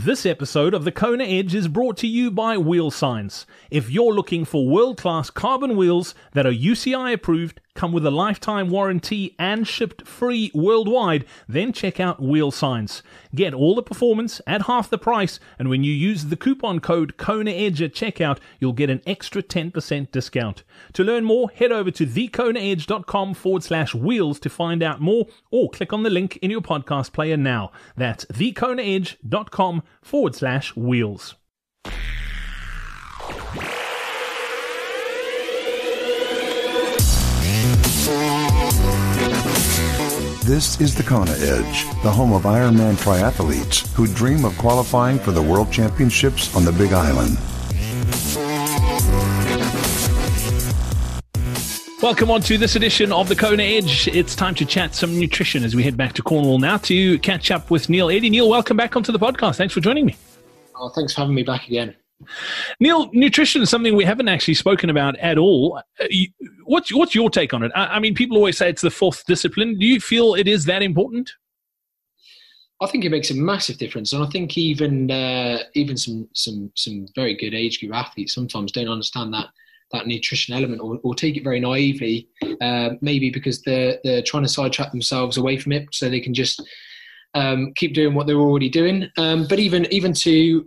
This episode of the Kona Edge is brought to you by Wheel Science. If you're looking for world-class carbon wheels that are UCI approved, come with a lifetime warranty and shipped free worldwide, then check out Wheel Science. Get all the performance at half the price, and when you use the coupon code KONAEDGE at checkout, you'll get an extra 10% discount. To learn more, head over to thekonaedge.com/wheels to find out more, or click on the link in your podcast player now. That's thekonaedge.com/wheels. This is the Kona Edge, the home of Ironman triathletes who dream of qualifying for the World Championships on the Big Island. Welcome on to this edition of the Kona Edge. It's time to chat some nutrition as we head back to Cornwall now to catch up with Neil Eddy. Neil, welcome back onto the podcast. Thanks for joining me. Oh, thanks for having me back again. Neil, nutrition is something we haven't actually spoken about at all. What's your take on it? I mean, people always say it's the fourth discipline. Do you feel it is that important? I think it makes a massive difference, and I think even some very good age group athletes sometimes don't understand that nutrition element, or take it very naively, maybe because they're trying to sidetrack themselves away from it so they can just keep doing what they're already doing. But even to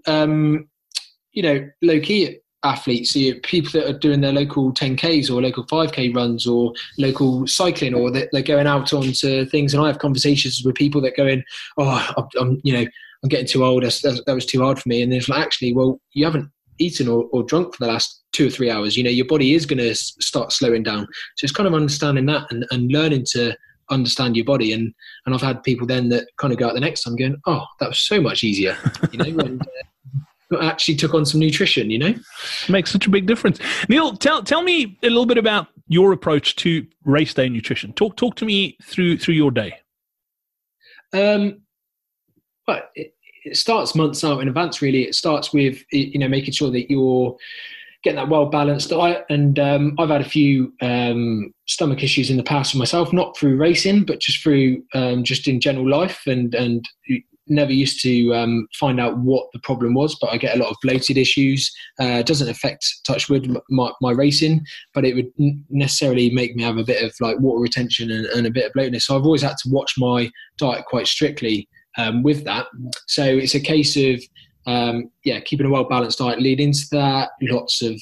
low-key athletes, people that are doing their local 10Ks or local 5K runs or local cycling, or they're going out onto things. And I have conversations with people that go in, I'm getting too old. That was too hard for me. And it's like, actually, well, you haven't eaten or drunk for the last 2 or 3 hours. Your body is going to start slowing down. So it's kind of understanding that and learning to understand your body. And I've had people then that kind of go out the next time going, oh, that was so much easier, and actually took on some nutrition, Makes such a big difference. Neil, tell me a little bit about your approach to race day nutrition. Talk to me through your day. But it starts months out in advance, really. It starts with, making sure that you're getting that well-balanced diet. And I've had a few stomach issues in the past for myself, not through racing, but just through just in general life, and never used to find out what the problem was, but I get a lot of bloated issues. Doesn't affect, touch wood, my racing, but it would necessarily make me have a bit of like water retention and a bit of bloatness. So I've always had to watch my diet quite strictly with that. So it's a case of keeping a well-balanced diet, lead into that, lots of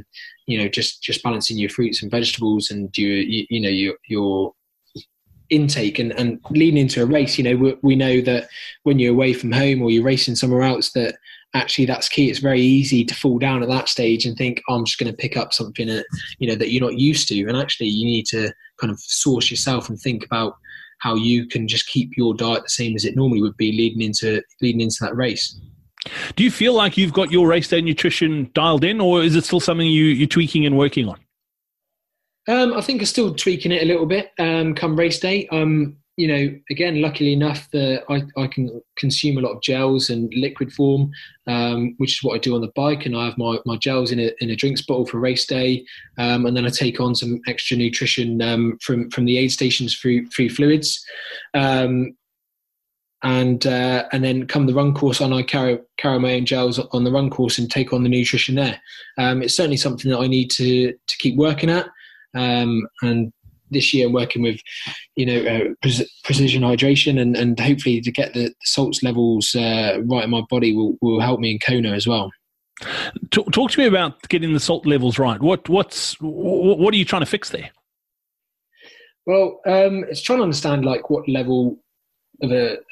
just balancing your fruits and vegetables and your intake, and leading into a race. We know that when you're away from home or you're racing somewhere else, that actually that's key. It's very easy to fall down at that stage and think, I'm just going to pick up something that you're not used to. And actually you need to kind of source yourself and think about how you can just keep your diet the same as it normally would be leading into that race. Do you feel like you've got your race day nutrition dialed in, or is it still something you're tweaking and working on? I think I'm still tweaking it a little bit come race day. Again, luckily enough that I can consume a lot of gels and liquid form, which is what I do on the bike. And I have my gels in a drinks bottle for race day. And then I take on some extra nutrition from the aid stations through fluids. And then come the run course on, I carry my own gels on the run course and take on the nutrition there. It's certainly something that I need to keep working at. And this year I'm working with, precision hydration and hopefully to get the salts levels right in my body will help me in Kona as well. Talk to me about getting the salt levels right. What are you trying to fix there? Well, it's trying to understand like what level of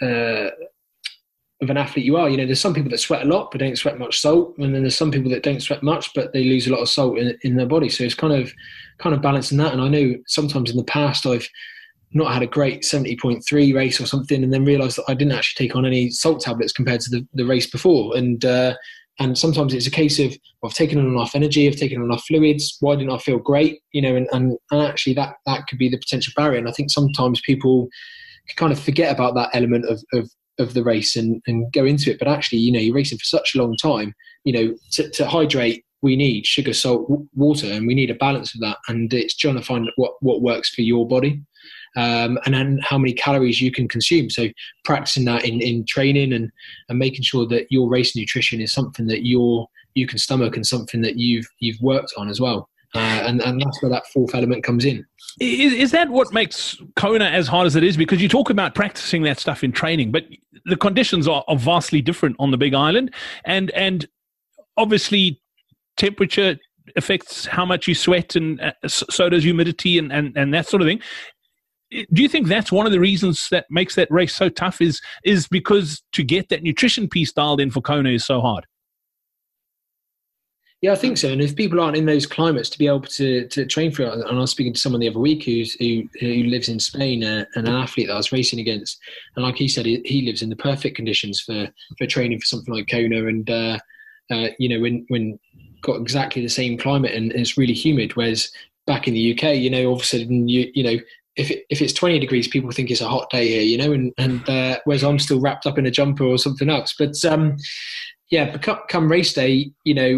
an athlete you are. There's some people that sweat a lot but don't sweat much salt, and then there's some people that don't sweat much but they lose a lot of salt in their body. So it's kind of balancing that. And I know sometimes in the past I've not had a great 70.3 race or something, and then realised that I didn't actually take on any salt tablets compared to the race before. And sometimes it's a case of, I've taken on enough energy, I've taken on enough fluids, why didn't I feel great? And actually that could be the potential barrier. And I think sometimes people kind of forget about that element of the race and go into it. But actually, you're racing for such a long time, to hydrate, we need sugar, salt, water, and we need a balance of that. And it's trying to find what works for your body. and then how many calories you can consume. So practicing that in training and making sure that your race nutrition is something that you can stomach and something that you've worked on as well. And that's where that fourth element comes in. Is that what makes Kona as hard as it is? Because you talk about practicing that stuff in training, but the conditions are vastly different on the Big Island. And obviously temperature affects how much you sweat, and so does humidity and that sort of thing. Do you think that's one of the reasons that makes that race so tough is because to get that nutrition piece dialed in for Kona is so hard? Yeah, I think so. And if people aren't in those climates to be able to train for it, and I was speaking to someone the other week who lives in Spain, and an athlete that I was racing against, and like he said, he lives in the perfect conditions for training for something like Kona, and when got exactly the same climate and it's really humid, whereas back in the UK, all of a sudden if it's 20 degrees, people think it's a hot day here, and whereas I'm still wrapped up in a jumper or something else, but. But come race day,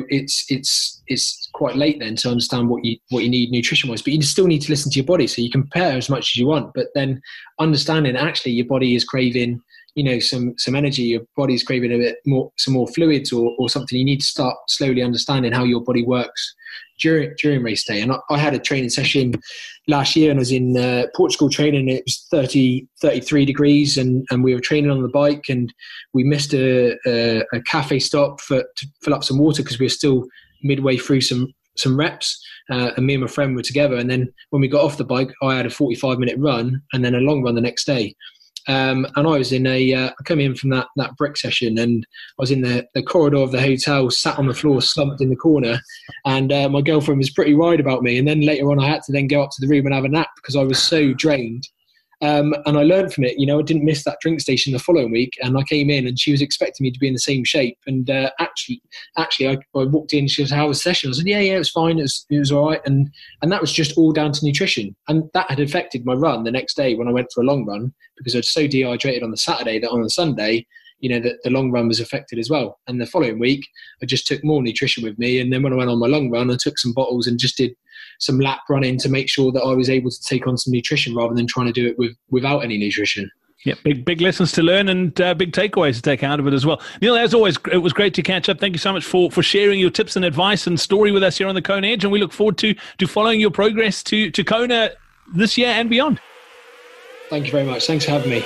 it's quite late then to understand what you need nutrition wise. But you still need to listen to your body, so you can prepare as much as you want. But then understanding actually your body is craving, some energy. Your body's craving a bit more, some more fluids or something. You need to start slowly understanding how your body works during race day. And I had a training session last year, and I was in Portugal training. It was 33 degrees, and we were training on the bike, and we missed a cafe stop to fill up some water because we were still midway through some reps, and me and my friend were together. And then when we got off the bike, I had a 45-minute run and then a long run the next day. And I was I came in from that brick session, and I was in the corridor of the hotel, sat on the floor, slumped in the corner, and my girlfriend was pretty worried about me. And then later on, I had to then go up to the room and have a nap because I was so drained. And I learned from it. I didn't miss that drink station the following week, and I came in and she was expecting me to be in the same shape. And actually, I walked in. She was, "How was the session?" I said, "Yeah, it was fine. It was all right." And that was just all down to nutrition, and that had affected my run the next day when I went for a long run because I was so dehydrated on the Saturday that on the Sunday, that the long run was affected as well. And the following week, I just took more nutrition with me. And then when I went on my long run, I took some bottles and just did some lap running to make sure that I was able to take on some nutrition rather than trying to do it without any nutrition. Yeah, big lessons to learn and big takeaways to take out of it as well. Neil, as always, it was great to catch up. Thank you so much for sharing your tips and advice and story with us here on the Kona Edge. And we look forward to following your progress to Kona this year and beyond. Thank you very much. Thanks for having me.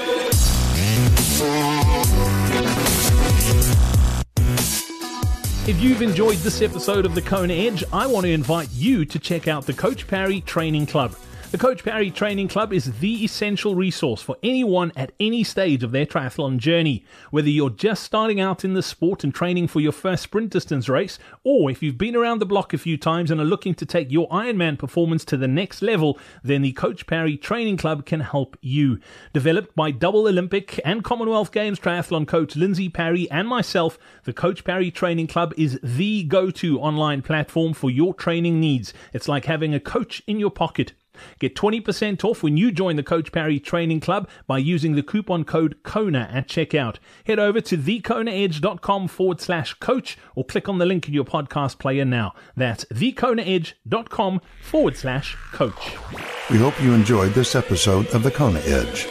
If you've enjoyed this episode of the Kona Edge, I want to invite you to check out the Coach Parry Training Club. The Coach Parry Training Club is the essential resource for anyone at any stage of their triathlon journey. Whether you're just starting out in the sport and training for your first sprint distance race, or if you've been around the block a few times and are looking to take your Ironman performance to the next level, then the Coach Parry Training Club can help you. Developed by double Olympic and Commonwealth Games triathlon coach Lindsay Parry and myself, the Coach Parry Training Club is the go-to online platform for your training needs. It's like having a coach in your pocket. Get 20% off when you join the Coach Parry Training Club by using the coupon code KONA at checkout. Head over to thekonaedge.com/coach or click on the link in your podcast player now. That's thekonaedge.com/coach. We hope you enjoyed this episode of the Kona Edge.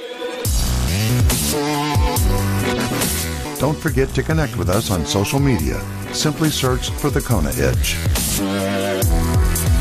Don't forget to connect with us on social media. Simply search for the Kona Edge.